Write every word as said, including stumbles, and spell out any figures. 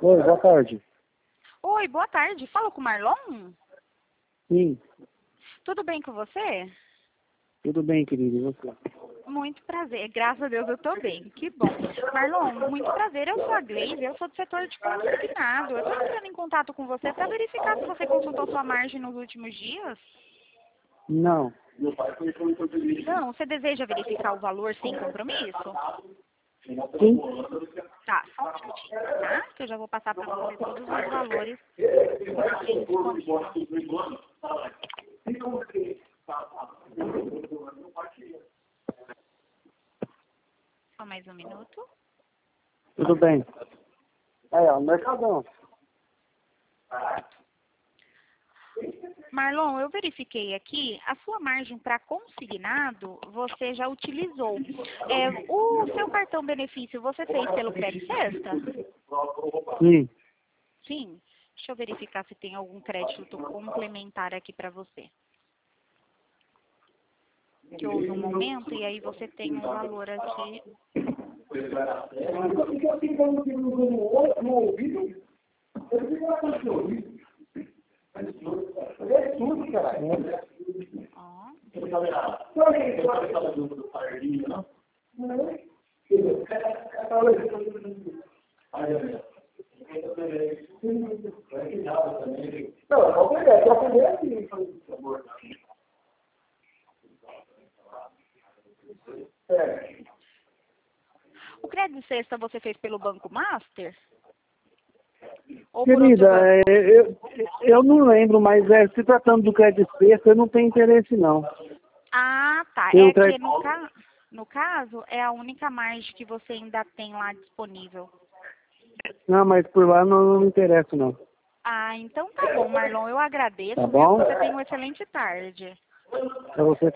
Oi, boa tarde. Oi, boa tarde. Fala com o Marlon? Sim, Tudo bem com você? tudo bem, querido, e você? Muito prazer. Graças a Deus eu tô bem. Que bom. Marlon, muito prazer. Eu sou a Gleice, eu sou do setor de consignado. Eu tô entrando em contato com você para verificar se você consultou sua margem nos últimos dias. Não, Não, você deseja verificar o valor sem compromisso? sim, Tá, só um minutinho, tá? Que eu já vou passar para você todos os valores que tem disponível. Só mais um minuto. tudo bem. Aí, ó, Mercadão. Marlon, eu verifiquei aqui, a sua margem para consignado, você já utilizou. É, o seu cartão benefício, você fez pelo Crédito Sexta? Sim, Sim. Deixa eu verificar se tem algum crédito complementar aqui para você. Que houve um momento e aí você tem um valor aqui. Ó. O Crédito Sexta você fez pelo Banco Master? Ou por outro querida, banco? é, eu, eu não lembro, mas é, se tratando do crédito sexta, eu não tenho interesse, não. Ah, tá. Tem um É que crédito... no, ca... no caso, é a única margem que você ainda tem lá disponível. Não, mas por lá não, não me interessa, não. Ah, então tá bom, Marlon. Eu agradeço, Tá viu? bom? Você tenha uma excelente tarde. Pra você